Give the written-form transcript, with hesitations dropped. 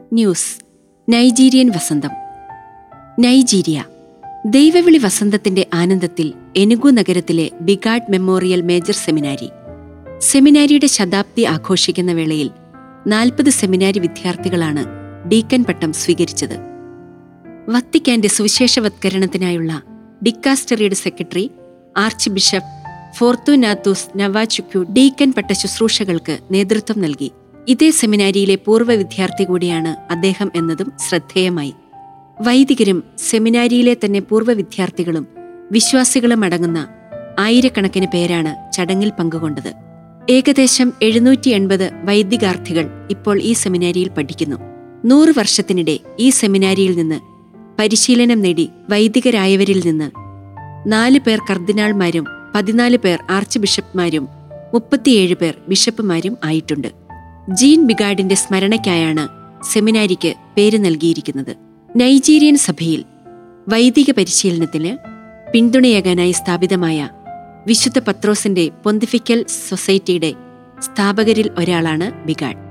News. Nigerian വസന്തം. Nigeria. ദൈവവിളി വസന്തത്തിന്റെ ആനന്ദത്തിൽ എനുഗു നഗരത്തിലെ ബിഗാഡ് മെമ്മോറിയൽ മേജർ സെമിനാരി. സെമിനാരിയുടെ ശതാബ്ദി ആഘോഷിക്കുന്ന വേളയിൽ 40 സെമിനാരി വിദ്യാർത്ഥികളാണ് ഡീക്കൻ പട്ടം സ്വീകരിച്ചത്. വത്തിക്കാന്റെ സുവിശേഷവത്കരണത്തിനായുള്ള ഡിക്കാസ്റ്ററിയുടെ secretary archbishop Fortunatus Nwachukwu deacon പട്ട ശുശ്രൂഷകൾക്ക് നേതൃത്വം നൽകി. ഇതേ സെമിനാരിയിലെ പൂർവ്വ വിദ്യാർത്ഥി കൂടിയാണ് അദ്ദേഹം എന്നതും ശ്രദ്ധേയമായി. വൈദികരും സെമിനാരിയിലെ തന്നെ പൂർവ്വ വിദ്യാർത്ഥികളും വിശ്വാസികളും അടങ്ങുന്ന ആയിരക്കണക്കിന് പേരാണ് ചടങ്ങിൽ പങ്കുകൊണ്ടത്. ഏകദേശം 780 വൈദികാർത്ഥികൾ ഇപ്പോൾ ഈ സെമിനാരിയിൽ പഠിക്കുന്നു. 100 വർഷത്തിനിടെ ഈ സെമിനാരിയിൽ നിന്ന് പരിശീലനം നേടി വൈദികരായവരിൽ നിന്ന് 4 പേർ കർദിനാൾമാരും 14 പേർ ആർച്ച് ബിഷപ്പ്മാരും 37 പേർ ബിഷപ്പുമാരും ആയിട്ടുണ്ട്. ജീൻ ബിഗാഡിന്റെ സ്മരണയ്ക്കായാണ് സെമിനാരിക്ക് പേര് നൽകിയിരിക്കുന്നത്. നൈജീരിയൻ സഭയിൽ വൈദിക പരിശീലനത്തിന് പിന്തുണയേകാനായി സ്ഥാപിതമായ വിശുദ്ധ പത്രോസിന്റെ പൊന്തിഫിക്കൽ സൊസൈറ്റിയുടെ സ്ഥാപകരിൽ ഒരാളാണ് ബിഗാഡ്.